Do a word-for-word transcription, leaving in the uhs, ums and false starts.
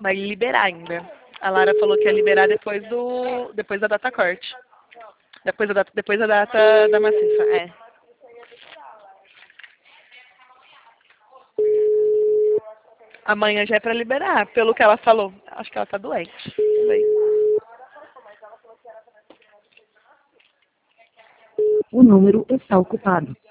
Vai liberar ainda. A Lara falou que ia liberar depois do. depois da data corte. Depois da data, depois da data da maciça, é. Amanhã já é pra liberar, pelo que ela falou. Acho que ela tá doente. Vamos ver. O número está ocupado.